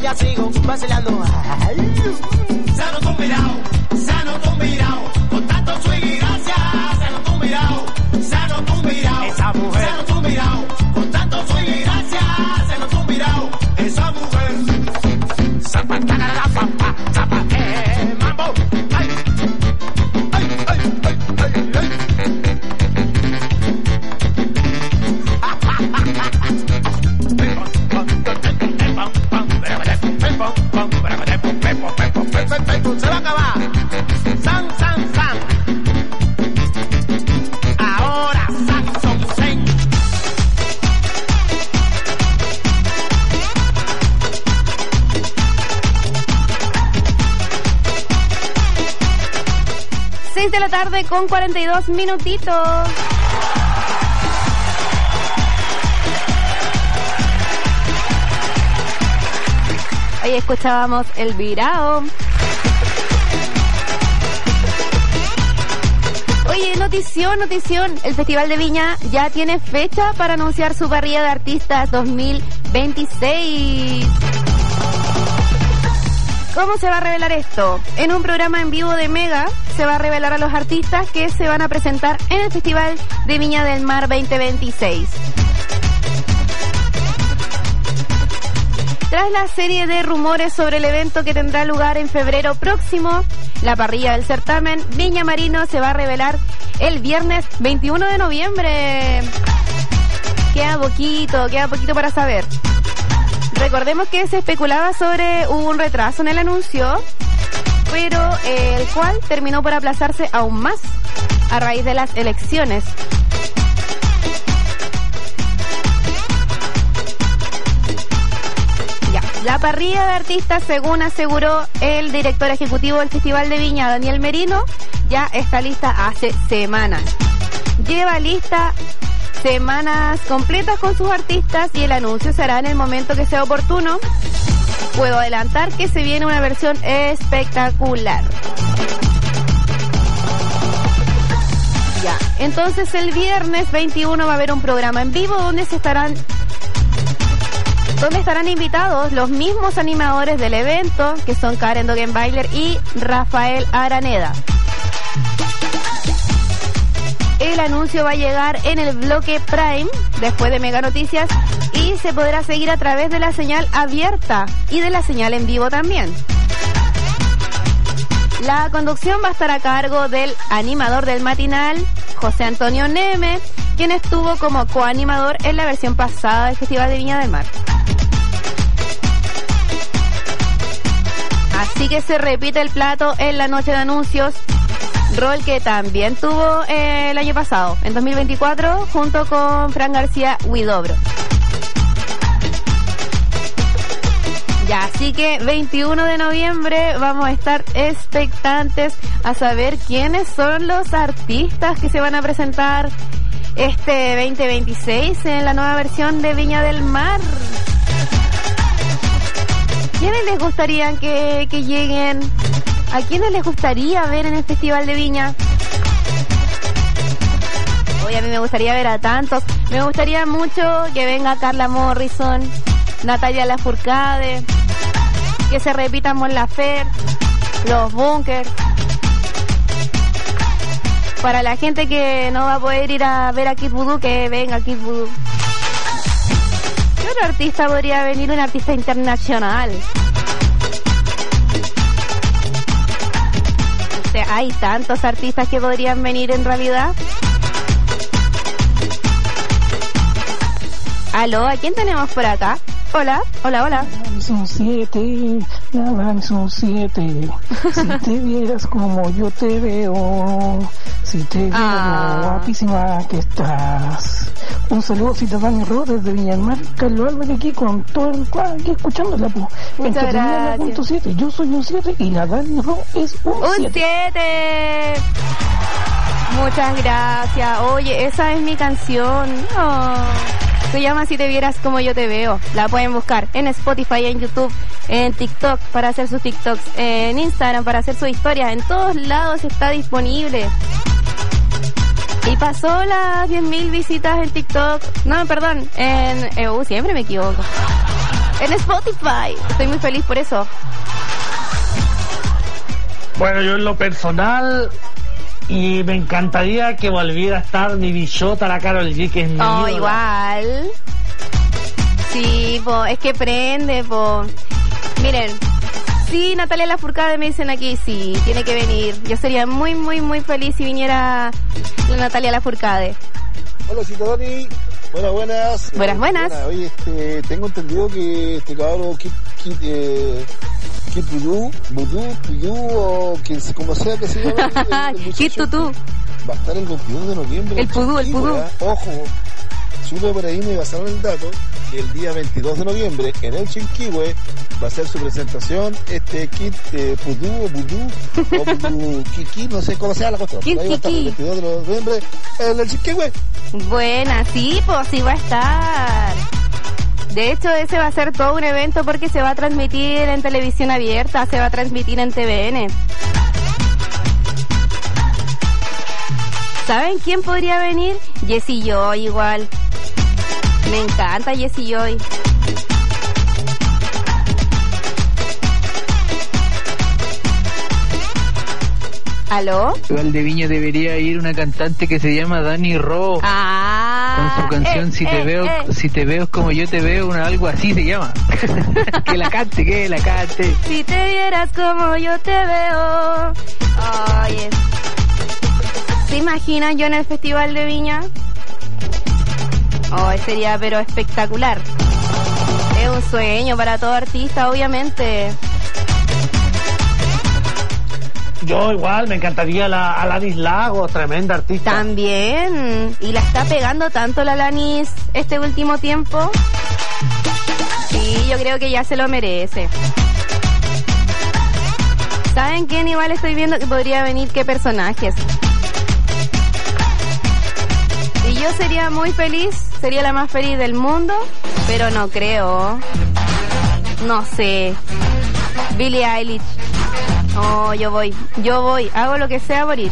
todavía sigo vacilando. Sano tu mirao, sano tu mirao, con tanto swing y gracia. Sano tu mirao, sano tu mirao, esa mujer. Sano tu mirao, con tanto swing y gracia. Sano tu mirao, esa mujer. Zapatana la pampa, zapate, mambo. Ay, ay, ay, ay, ay, ay. Se va a acabar. San, san, san. Ahora san, son, sen. seis de la tarde con cuarenta y dos minutitos. Ahí escuchábamos El Virao. Oye, notición, notición. El Festival de Viña ya tiene fecha para anunciar su parrilla de artistas dos mil veintiséis. ¿Cómo se va a revelar esto? En un programa en vivo de Mega se va a revelar a los artistas que se van a presentar en el Festival de Viña del Mar veinte veintiséis. Tras la serie de rumores sobre el evento que tendrá lugar en febrero próximo, la parrilla del certamen Viña Marino se va a revelar el viernes veintiuno de noviembre. Queda poquito, queda poquito para saber. Recordemos que se especulaba sobre un retraso en el anuncio, pero eh, el cual terminó por aplazarse aún más a raíz de las elecciones. La parrilla de artistas, según aseguró el director ejecutivo del Festival de Viña, Daniel Merino, ya está lista hace semanas. Lleva lista semanas completas con sus artistas y el anuncio se hará en el momento que sea oportuno. Puedo adelantar que se viene una versión espectacular. Ya, entonces el viernes veintiuno va a haber un programa en vivo donde se estarán donde estarán invitados los mismos animadores del evento, que son Karen Dogenbailer y Rafael Araneda. El anuncio va a llegar en el bloque Prime, después de Mega Noticias, y se podrá seguir a través de la señal abierta y de la señal en vivo también. La conducción va a estar a cargo del animador del matinal, José Antonio Neme, quien estuvo como coanimador en la versión pasada del Festival de Viña del Mar. Así que se repite el plato en la noche de anuncios, rol que también tuvo eh, el año pasado, en dos mil veinticuatro, junto con Fran García Huidobro. Ya, así que veintiuno de noviembre vamos a estar expectantes a saber quiénes son los artistas que se van a presentar este veinte veintiséis en la nueva versión de Viña del Mar. ¿Quiénes les gustaría que, que lleguen? ¿A quiénes les gustaría ver en el Festival de Viña? Hoy a mí me gustaría ver a tantos. Me gustaría mucho que venga Carla Morrison, Natalia Lafourcade, que se repitan Mon Laferte, los Bunkers. Para la gente que no va a poder ir a ver a Kid Voodoo, que venga Kid Voodoo. ¿Qué otro artista podría venir? Un artista internacional. O sea, hay tantos artistas que podrían venir en realidad. Aló, ¿a quién tenemos por acá? Hola, hola, hola. Son siete, nada, son siete. Si te vieras como yo te veo, si te veo Ah. guapísima que estás. Un saludo, Dani Ro desde Viña del Mar, Carlos Álvarez aquí con todo el aquí escuchándola, pues. Muchas gracias. punto siete. Yo soy un siete y la Dani Ro es un Un siete. Muchas gracias. Oye, esa es mi canción. Oh. Se llama Si te vieras como yo te veo. La pueden buscar en Spotify, en YouTube, en TikTok para hacer sus TikToks, en Instagram para hacer sus historias. En todos lados está disponible. Y pasó las diez mil visitas en TikTok. No, perdón, en... Eh, uh, siempre me equivoco. en Spotify. Estoy muy feliz por eso. Bueno, yo en lo personal, y me encantaría que volviera a estar mi bichota, la Karol G, que es mi Oh, ídola. igual. Sí, po, es que prende, po. Miren, sí, Natalia Lafourcade me dicen aquí, sí, tiene que venir. Yo sería muy, muy, muy feliz si viniera la Natalia Lafourcade. Hola, Citadani. Buenas, buenas. Buenas, buenas. Buena. Oye, este, tengo entendido que este cabrón, Kid, Kid, eh, Kid Voodoo, Voodoo, Voodoo, o quien se, como sea que se llame. el- el Kid muchacho, Tutú. Va a estar el veintidós de noviembre. El Pudú, el Chiquihue, Pudú. ¿eh? Ojo, supe por ahí, me pasaron el dato, que el día veintidós de noviembre en el Chiquihue va a ser su presentación este Kid eh, Pudú o Voodoo o Voodoo Kiki, no sé cómo sea la cuestión. Kid Ahí va a estar el Kiki. veintidós de noviembre en el Chiquihue. Buena, sí, pues sí va a estar. De hecho, ese va a ser todo un evento porque se va a transmitir en televisión abierta, se va a transmitir en T V N. ¿Saben quién podría venir? Jessie Joy igual. Me encanta Jessie Joy. ¿Aló? Igual de Viña debería ir una cantante que se llama Dani Ro. Ah, con su canción eh, Si te eh, veo, eh. si te veo como yo te veo, una algo así se llama. Que la cante, que la cante. Si te vieras como yo te veo. Oye. ¿Se imaginan yo en el Festival de Viña? Oh, sería pero espectacular. Es un sueño para todo artista, obviamente. Yo igual, me encantaría la Alanis Lagos, tremenda artista. También. Y la está pegando tanto la Alanis este último tiempo. Sí, yo creo que ya se lo merece. ¿Saben quién igual estoy viendo que podría venir? ¿Qué personajes? Y yo sería muy feliz, sería la más feliz del mundo, pero no creo. No sé. Billie Eilish. Oh, yo voy, yo voy, hago lo que sea por ir.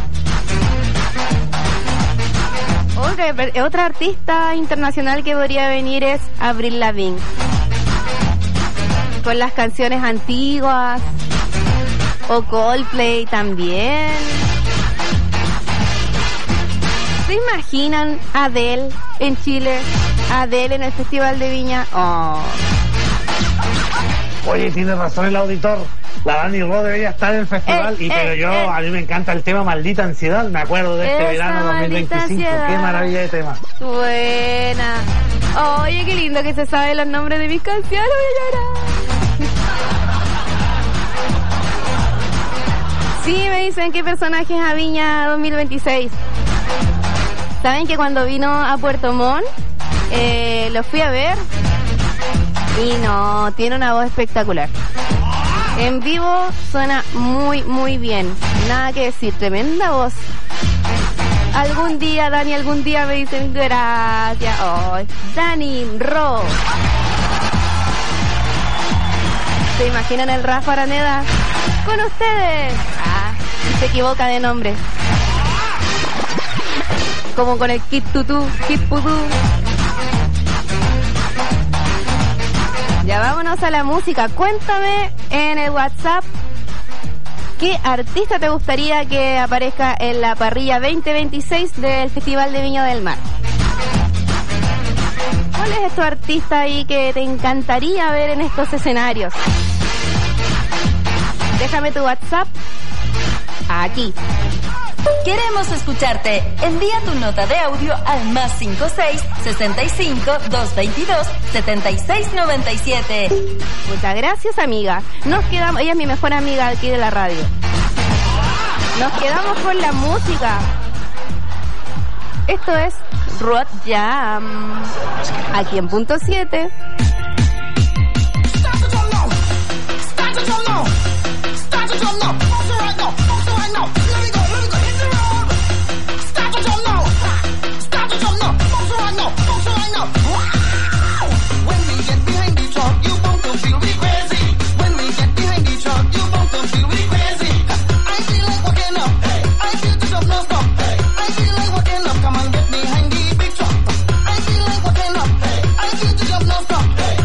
Otra, otra artista internacional que podría venir es Avril Lavigne. Con las canciones antiguas. O Coldplay también. ¿Se imaginan Adele en Chile? Adele en el Festival de Viña. Oh. Oye, tiene razón el auditor. La Dani Ro debería estar en el festival, Eh, y pero eh, yo, eh. a mí me encanta el tema Maldita Ansiedad, me acuerdo de este Esa verano dos mil maldita veinticinco, ansiedad. qué maravilla de tema. Buena. Oye, qué lindo que se sabe los nombres de mis canciones. Voy a llorar. Sí, me dicen qué personajes a Viña dos mil veintiséis. ¿Saben que cuando vino a Puerto Montt, eh, lo fui a ver? Y no, tiene una voz espectacular. En vivo suena muy, muy bien. Nada que decir, tremenda voz. Algún día, Dani, algún día me dicen gracias. Oh, Dani Ro. ¿Se imaginan el Rafa Araneda? Con ustedes. Ah, se equivoca de nombre. Como con el Kid Tutú, Kid Pudú. Ya vámonos a la música. Cuéntame en el WhatsApp qué artista te gustaría que aparezca en la parrilla veinte veintiséis del Festival de Viña del Mar. ¿Cuál es tu artista ahí que te encantaría ver en estos escenarios? Déjame tu WhatsApp aquí. Queremos escucharte. Envía tu nota de audio al más cinco seis, sesenta y cinco, doscientos veintidós, setenta y seis noventa y siete. Muchas gracias, amiga. Nos quedamos, ella es mi mejor amiga aquí de la radio. Nos quedamos con la música. Esto es Rock Jam. Aquí en punto siete. Come on, get behind the big truck. I feel like walking up. I feel to jump non-stop.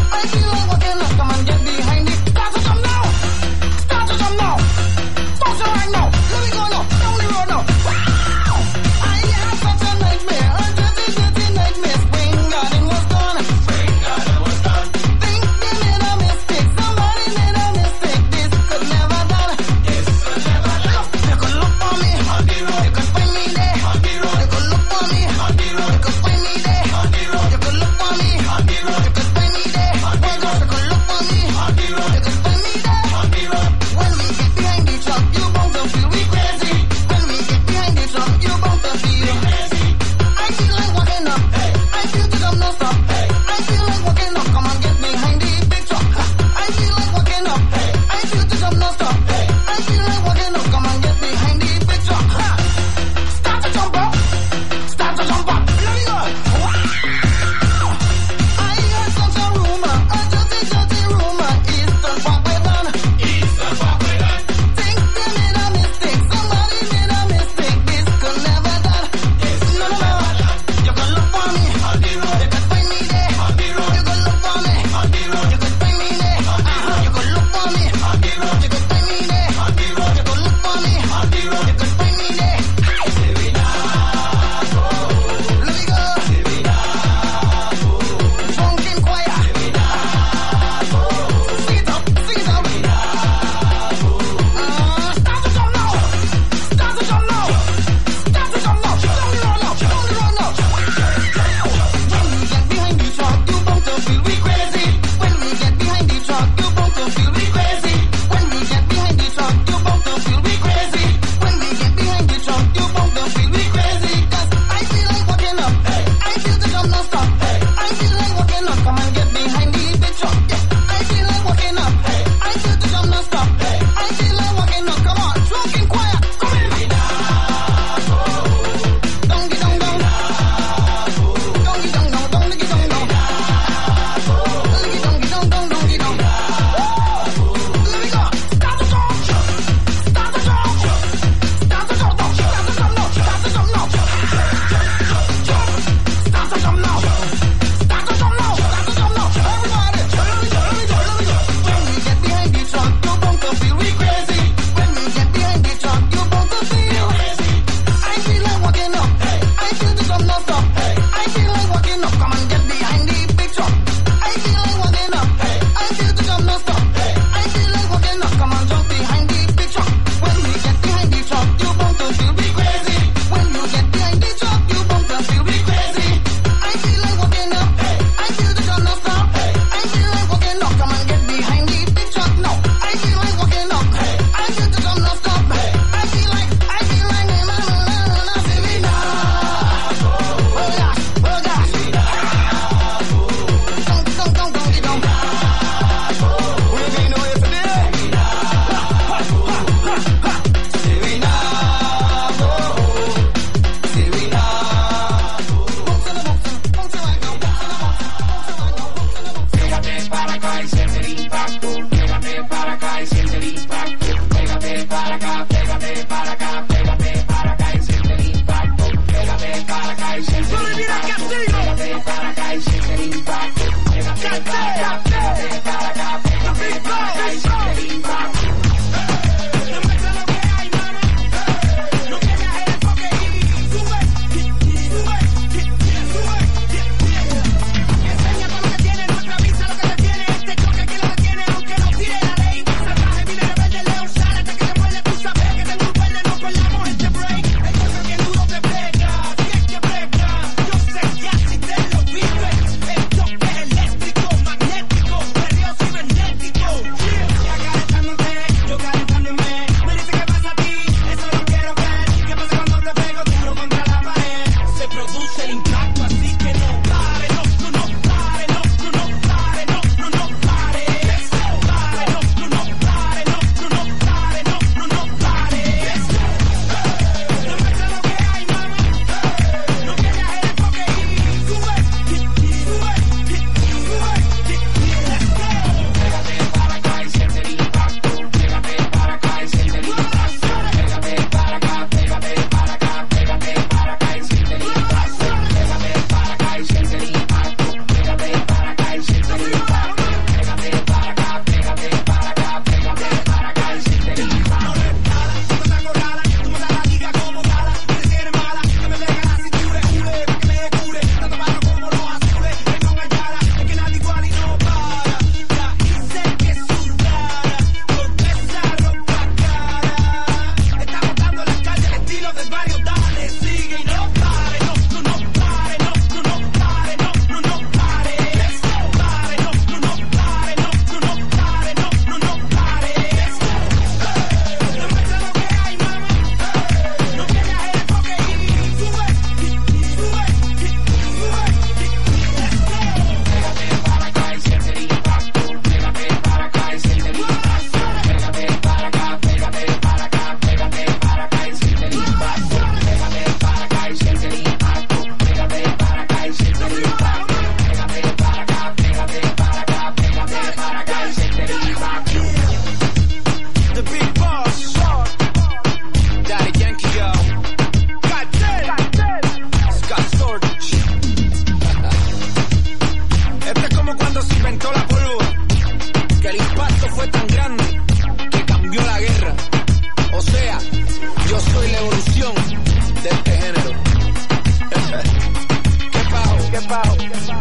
abajo.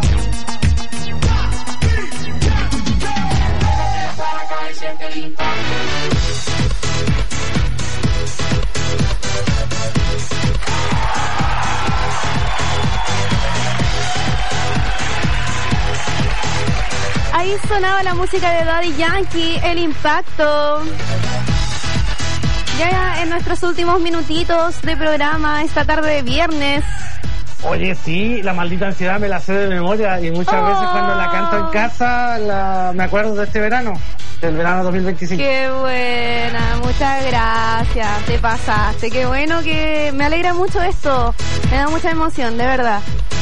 Ahí sonaba la música de Daddy Yankee, El Impacto. Ya en nuestros últimos minutitos de programa, esta tarde de viernes. Oye, sí, la maldita ansiedad me la sé de memoria y muchas oh. veces cuando la canto en casa la, me acuerdo de este verano, del verano dos mil veinticinco. Qué buena, muchas gracias, te pasaste, qué bueno, que me alegra mucho esto, me da mucha emoción, de verdad.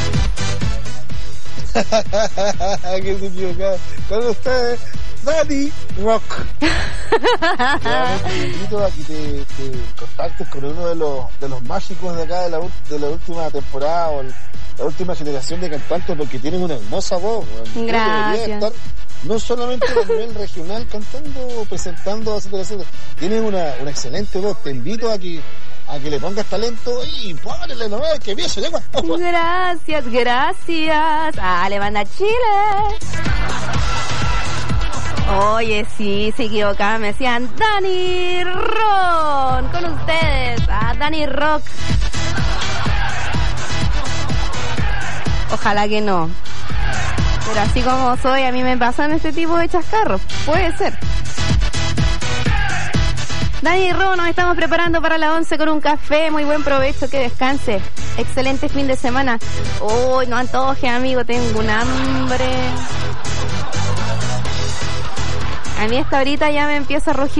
Que se equivocaba. Con ustedes, Daddy Rock. Te invito a que te, te contactes con uno de los de los mágicos de acá de la, de la última temporada o el, la última generación de cantantes, porque tienen una hermosa voz. Gracias. Estar no solamente a nivel regional cantando, presentando, etcétera, etcétera. Tienen una, una excelente voz. Te invito a que a que le pongas talento y póngale nomás, que bien se llama. Gracias, gracias. Ale, banda Chile. Oye, sí, se equivocaban, me decían Dani Ron, con ustedes, a Dani Rock. Ojalá que no. Pero así como soy, a mí me pasan este tipo de chascarros. Puede ser. Dani Ron, nos estamos preparando para la once con un café. Muy buen provecho, que descanse. Excelente fin de semana. Uy, oh, no antoje, amigo, tengo un hambre. A mí esta horita ya me empieza a rugir